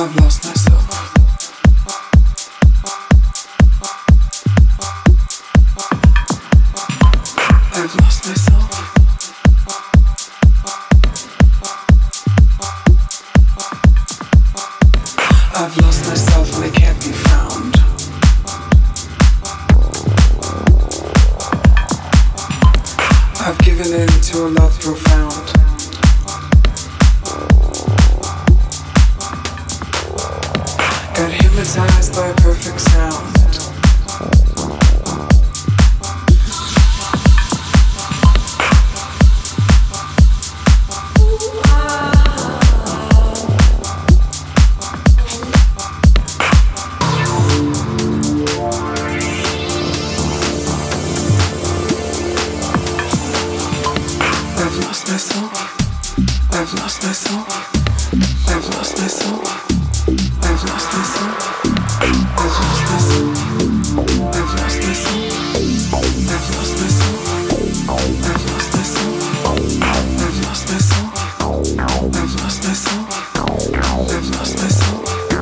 I've lost myself. I've lost myself. I've lost myself and I can't be found. I've given in to a love profound. Got hypnotized by a perfect sound. I've lost myself. I've lost myself. I've lost myself. I've lost myself. I've lost myself. I've lost myself. I've lost myself. I've lost myself. I've lost myself. I've lost myself. I've lost myself.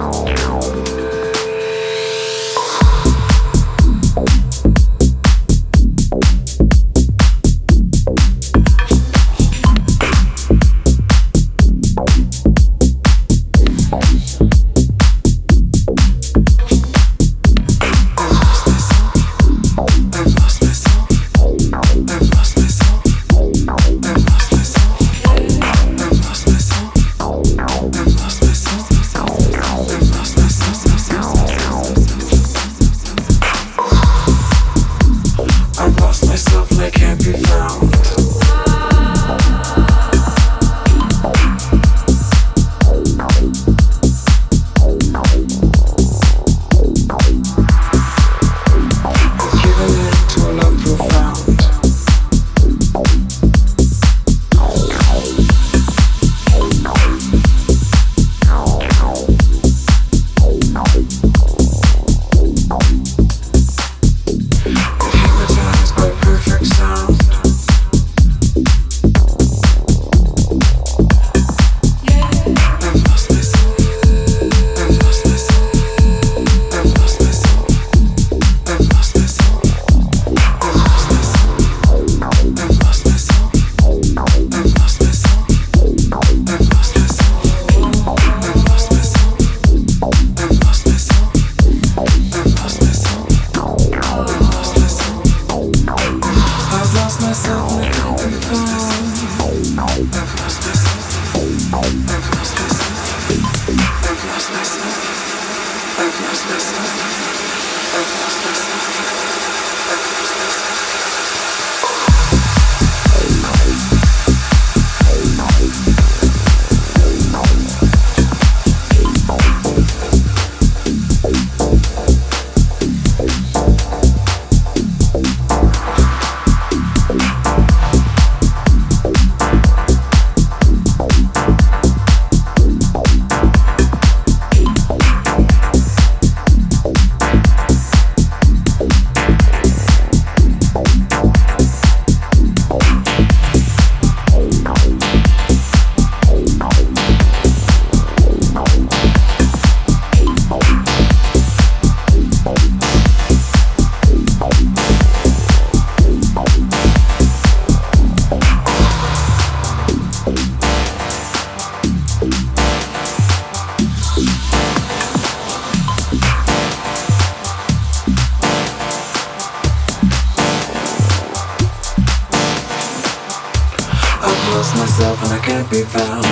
Myself and I can't be found.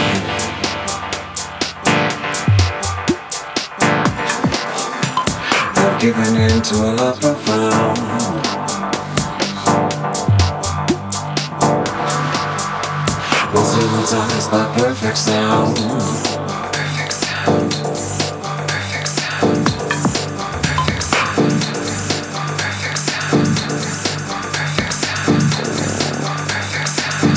I've given in to a love profound. Was hypnotized by perfect sound. Perfect sound. Perfect sound. Perfect sound. Perfect sound. Perfect sound. Perfect sound.